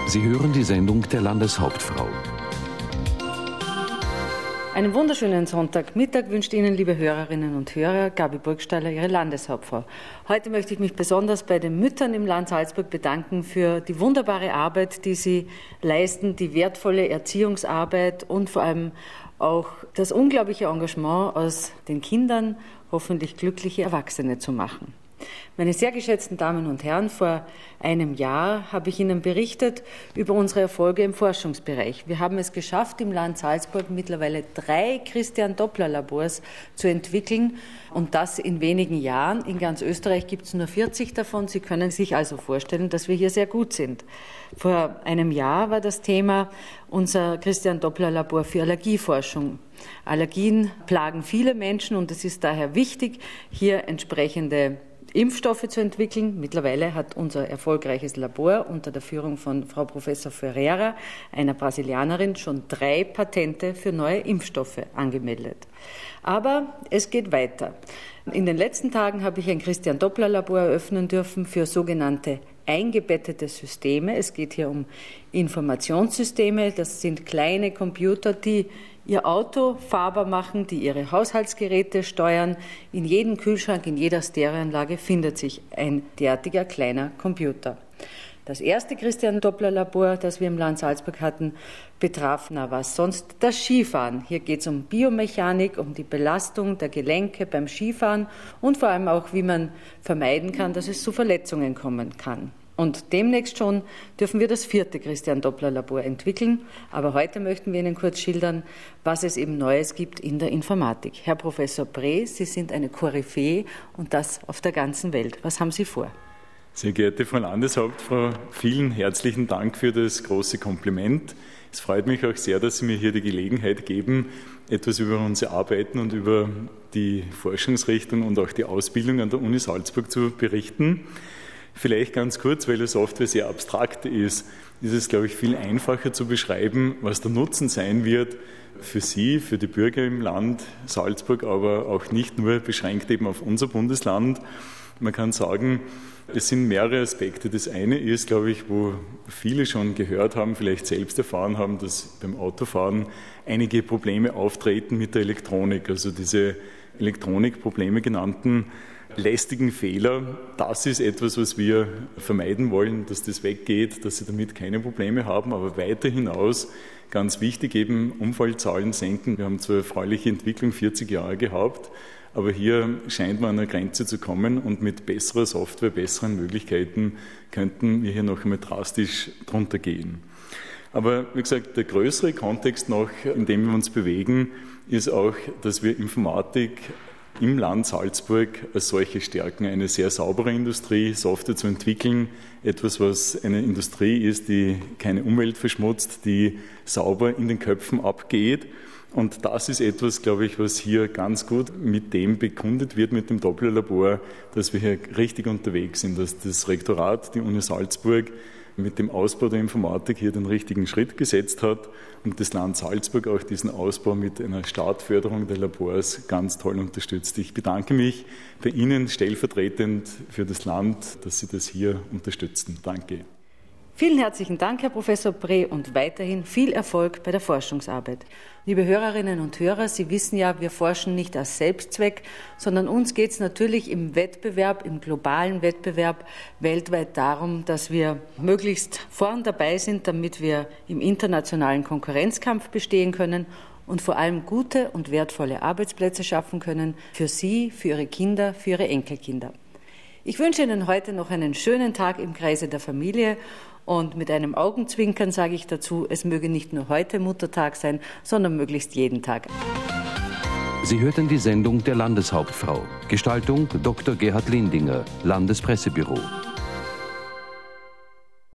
Sie hören die Sendung der Landeshauptfrau. Einen wunderschönen Sonntagmittag wünscht Ihnen, liebe Hörerinnen und Hörer, Gabi Burgstaller, Ihre Landeshauptfrau. Heute möchte ich mich besonders bei den Müttern im Land Salzburg bedanken für die wunderbare Arbeit, die sie leisten, die wertvolle Erziehungsarbeit und vor allem auch das unglaubliche Engagement, aus den Kindern hoffentlich glückliche Erwachsene zu machen. Meine sehr geschätzten Damen und Herren, vor einem Jahr habe ich Ihnen berichtet über unsere Erfolge im Forschungsbereich. Wir haben es geschafft, im Land Salzburg mittlerweile 3 Christian-Doppler-Labors zu entwickeln und das in wenigen Jahren. In ganz Österreich gibt es nur 40 davon. Sie können sich also vorstellen, dass wir hier sehr gut sind. Vor einem Jahr war das Thema unser Christian-Doppler-Labor für Allergieforschung. Allergien plagen viele Menschen und es ist daher wichtig, hier entsprechende Impfstoffe zu entwickeln. Mittlerweile hat unser erfolgreiches Labor unter der Führung von Frau Professor Ferreira, einer Brasilianerin, schon 3 Patente für neue Impfstoffe angemeldet. Aber es geht weiter. In den letzten Tagen habe ich ein Christian-Doppler-Labor eröffnen dürfen für sogenannte eingebettete Systeme. Es geht hier um Informationssysteme. Das sind kleine Computer, die Ihr Auto fahrbar machen, die Ihre Haushaltsgeräte steuern. In jedem Kühlschrank, in jeder Stereoanlage findet sich ein derartiger kleiner Computer. Das erste Christian-Doppler-Labor, das wir im Land Salzburg hatten, betraf was sonst das Skifahren. Hier geht es um Biomechanik, um die Belastung der Gelenke beim Skifahren und vor allem auch, wie man vermeiden kann, dass es zu Verletzungen kommen kann. Und demnächst schon dürfen wir das 4. Christian-Doppler-Labor entwickeln. Aber heute möchten wir Ihnen kurz schildern, was es eben Neues gibt in der Informatik. Herr Professor Breh, Sie sind eine Koryphäe und das auf der ganzen Welt. Was haben Sie vor? Sehr geehrte Frau Landeshauptfrau, vielen herzlichen Dank für das große Kompliment. Es freut mich auch sehr, dass Sie mir hier die Gelegenheit geben, etwas über unsere Arbeiten und über die Forschungsrichtung und auch die Ausbildung an der Uni Salzburg zu berichten. Vielleicht ganz kurz, weil die Software sehr abstrakt ist es, glaube ich, viel einfacher zu beschreiben, was der Nutzen sein wird für Sie, für die Bürger im Land Salzburg, aber auch nicht nur beschränkt eben auf unser Bundesland. Man kann sagen, es sind mehrere Aspekte. Das eine ist, glaube ich, wo viele schon gehört haben, vielleicht selbst erfahren haben, dass beim Autofahren einige Probleme auftreten mit der Elektronik, also diese Elektronikprobleme genannten lästigen Fehler, das ist etwas, was wir vermeiden wollen, dass das weggeht, dass Sie damit keine Probleme haben, aber weiter hinaus ganz wichtig eben Unfallzahlen senken. Wir haben zwar erfreuliche Entwicklung 40 Jahre gehabt, aber hier scheint man an eine Grenze zu kommen und mit besserer Software, besseren Möglichkeiten könnten wir hier noch einmal drastisch drunter gehen. Aber wie gesagt, der größere Kontext noch, in dem wir uns bewegen, ist auch, dass wir Informatik im Land Salzburg als solche stärken, eine sehr saubere Industrie, Software zu entwickeln, etwas, was eine Industrie ist, die keine Umwelt verschmutzt, die sauber in den Köpfen abgeht. Und das ist etwas, glaube ich, was hier ganz gut mit dem bekundet wird, mit dem Dopplerlabor, dass wir hier richtig unterwegs sind, dass das Rektorat, die Uni Salzburg, mit dem Ausbau der Informatik hier den richtigen Schritt gesetzt hat und das Land Salzburg auch diesen Ausbau mit einer Startförderung der Labors ganz toll unterstützt. Ich bedanke mich bei Ihnen stellvertretend für das Land, dass Sie das hier unterstützen. Danke. Vielen herzlichen Dank, Herr Professor Breh, und weiterhin viel Erfolg bei der Forschungsarbeit. Liebe Hörerinnen und Hörer, Sie wissen ja, wir forschen nicht als Selbstzweck, sondern uns geht es natürlich im Wettbewerb, im globalen Wettbewerb weltweit darum, dass wir möglichst vorn dabei sind, damit wir im internationalen Konkurrenzkampf bestehen können und vor allem gute und wertvolle Arbeitsplätze schaffen können für Sie, für Ihre Kinder, für Ihre Enkelkinder. Ich wünsche Ihnen heute noch einen schönen Tag im Kreise der Familie. Und mit einem Augenzwinkern sage ich dazu, es möge nicht nur heute Muttertag sein, sondern möglichst jeden Tag. Sie hörten die Sendung der Landeshauptfrau. Gestaltung Dr. Gerhard Lindinger, Landespressebüro.